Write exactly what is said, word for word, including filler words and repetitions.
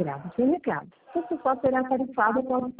Grave o seu recado. Você só será tarifado após